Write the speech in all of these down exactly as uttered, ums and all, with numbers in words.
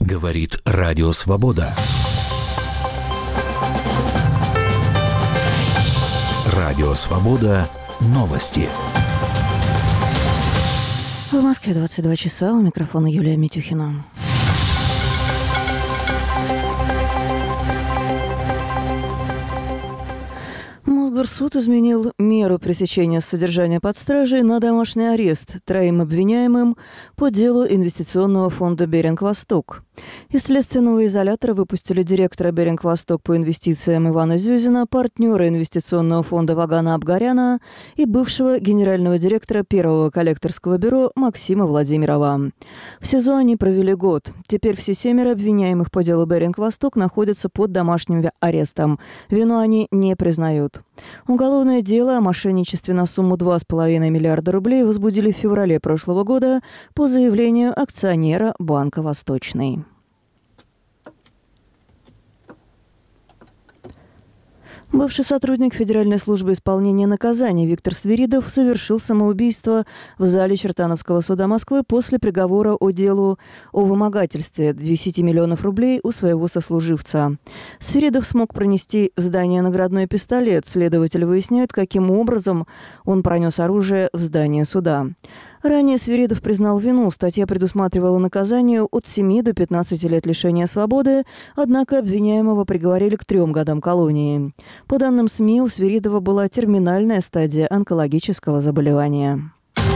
Говорит Радио Свобода. Радио Свобода. Новости. В Москве двадцать два часа. У микрофона Юлия Митюхина. Мосгорсуд изменил меру пресечения содержания под стражей на домашний арест троим обвиняемым по делу инвестиционного фонда «Беринг-Восток». Из следственного изолятора выпустили директора «Беринг-Восток» по инвестициям Ивана Зюзина, партнера инвестиционного фонда Вагана Абгаряна и бывшего генерального директора первого коллекторского бюро Максима Владимирова. В СИЗО они провели год. Теперь все семеро обвиняемых по делу «Беринг-Восток» находятся под домашним арестом. Вину они не признают. Уголовное дело о мошенничестве на сумму два с половиной миллиарда рублей возбудили в феврале прошлого года по заявлению акционера Банка «Восточный». Бывший сотрудник Федеральной службы исполнения наказаний Виктор Свиридов совершил самоубийство в зале Чертановского суда Москвы после приговора о делу о вымогательстве десять миллионов рублей у своего сослуживца. Свиридов смог пронести в здание наградной пистолет. Следователи выясняют, каким образом он пронес оружие в здание суда. Ранее Свиридов признал вину. Статья предусматривала наказание от семи до пятнадцати лет лишения свободы, однако обвиняемого приговорили к трем годам колонии. По данным СМИ, у Свиридова была терминальная стадия онкологического заболевания.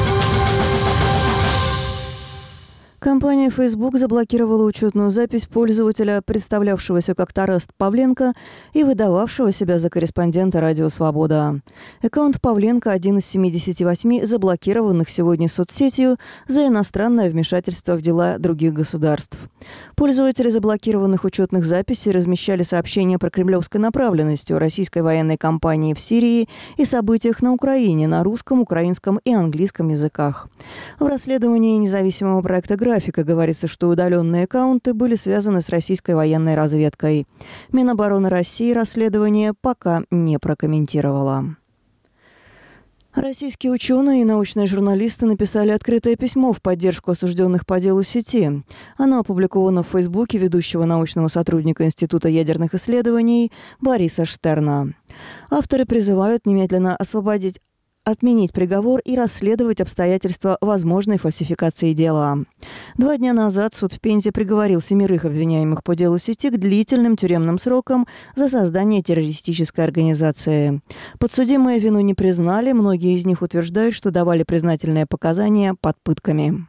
Компания Facebook заблокировала учетную запись пользователя, представлявшегося как Тараст Павленко и выдававшего себя за корреспондента «Радио Свобода». Аккаунт Павленко – один из семидесяти восьми заблокированных сегодня соцсетью за иностранное вмешательство в дела других государств. Пользователи заблокированных учетных записей размещали сообщения про кремлевской направленности о российской военной кампании в Сирии и событиях на Украине на русском, украинском и английском языках. В расследовании независимого проекта «Графика» говорится, что удаленные аккаунты были связаны с российской военной разведкой. Минобороны России расследование пока не прокомментировала. Российские ученые и научные журналисты написали открытое письмо в поддержку осужденных по делу сети. Оно опубликовано в Фейсбуке ведущего научного сотрудника Института ядерных исследований Бориса Штерна. Авторы призывают немедленно освободить отменить приговор и расследовать обстоятельства возможной фальсификации дела. Два дня назад суд в Пензе приговорил семерых обвиняемых по делу сети к длительным тюремным срокам за создание террористической организации. Подсудимые вину не признали, многие из них утверждают, что давали признательные показания под пытками.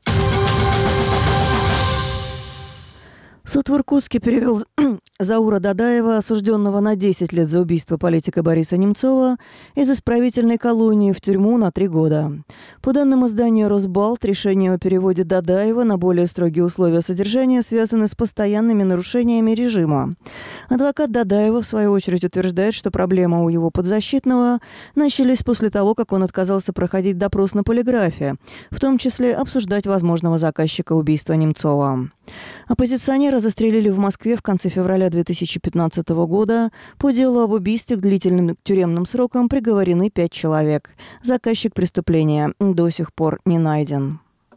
Суд в Иркутске перевел Заура Дадаева, осужденного на десять лет за убийство политика Бориса Немцова, из исправительной колонии в тюрьму на три года. По данным издания «Росбалт», решение о переводе Дадаева на более строгие условия содержания связаны с постоянными нарушениями режима. Адвокат Дадаева, в свою очередь, утверждает, что проблемы у его подзащитного начались после того, как он отказался проходить допрос на полиграфе, в том числе обсуждать возможного заказчика убийства Немцова. Оппозиционера застрелили в Москве в конце февраля две тысячи пятнадцатого года. По делу об убийстве к длительным тюремным срокам приговорены пять человек. Заказчик преступления до сих пор не найден.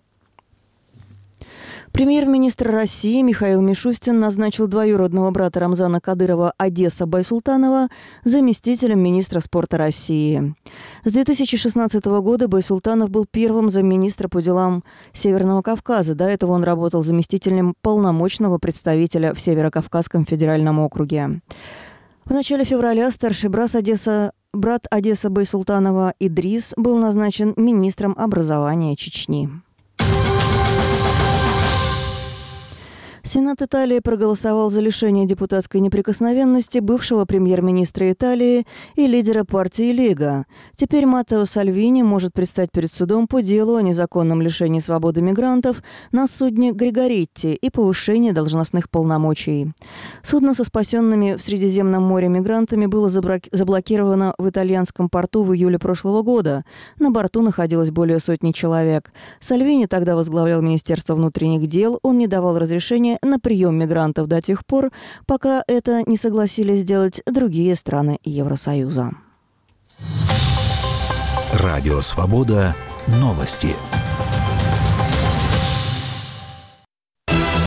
Премьер-министр России Михаил Мишустин назначил двоюродного брата Рамзана Кадырова Одесса Байсултанова заместителем министра спорта России. С две тысячи шестнадцатого года Байсултанов был первым замминистра по делам Северного Кавказа. До этого он работал заместителем полномочного представителя в Северо-Кавказском федеральном округе. В начале февраля старший брат Одесса, брат Одесса Байсултанова Идрис был назначен министром образования Чечни. Сенат Италии проголосовал за лишение депутатской неприкосновенности бывшего премьер-министра Италии и лидера партии Лига. Теперь Маттео Сальвини может предстать перед судом по делу о незаконном лишении свободы мигрантов на судне «Григоритти» и повышении должностных полномочий. Судно со спасенными в Средиземном море мигрантами было заблокировано в итальянском порту в июле прошлого года. На борту находилось более сотни человек. Сальвини тогда возглавлял Министерство внутренних дел. Он не давал разрешения на прием мигрантов до тех пор, пока это не согласились сделать другие страны Евросоюза. Радио Свобода. Новости.